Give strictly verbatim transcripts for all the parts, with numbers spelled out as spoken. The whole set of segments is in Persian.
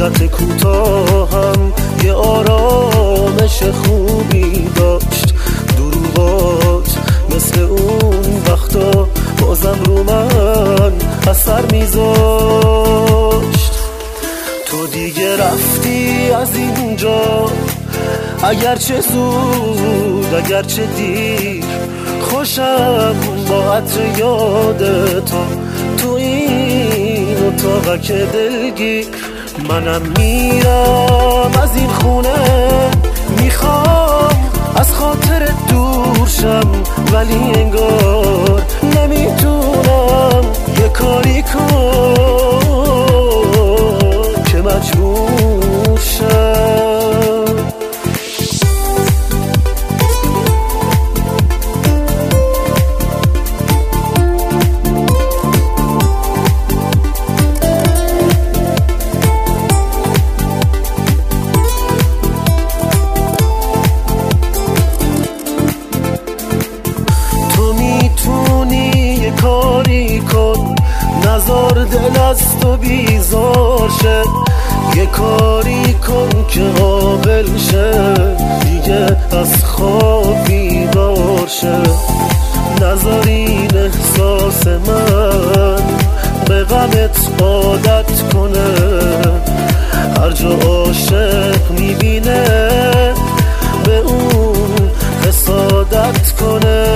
خط کوتاهم یه آرامش خوبی داشت. دروغات مثل اون وقتا بازم رو من اثر میذاشت. تو دیگه رفتی از اینجا، اگرچه زود اگرچه دیر. خوشم با عطر یاد تو تو این اتاقک دلگیر. منم میرم از این خونه، میخوام از خاطر دور شم، ولی انگار نمیتونم. یه کاری کن که مجبور شم. کاری کن نزار دل از تو بیزار شه. یه کاری کن که قابل شه دیگه از خواب بیدار شه. نزار این احساس من به غمت عادت کنه. هر جا عاشق میبینه به اون حسادت کنه.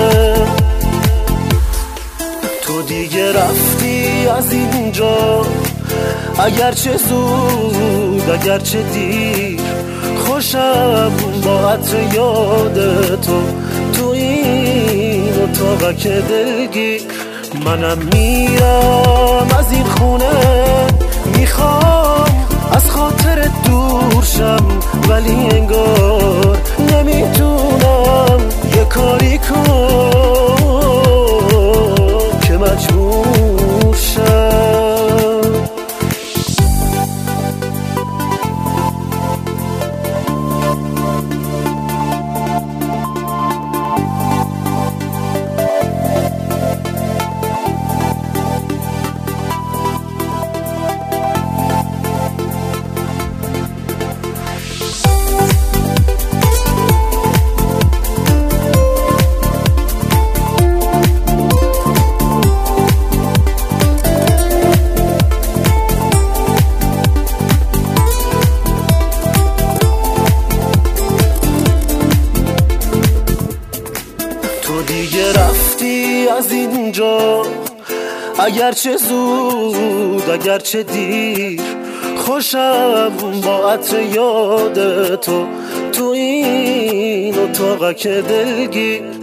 تو دیگه رفتی از اینجا، اگرچه زود اگرچه دیر. خوشم با عطر یاد تو تو این اتاقک دلگیر. منم میرم از این خونه، میخوام از خاطر دور شم، ولی انگار نمیتونم. یه کاری کن که مجبور شم. تو دیگه رفتی از اینجا، اگرچه زود اگرچه دیر. خوشم با عطر یاد تو تو این اتاقک دلگیر.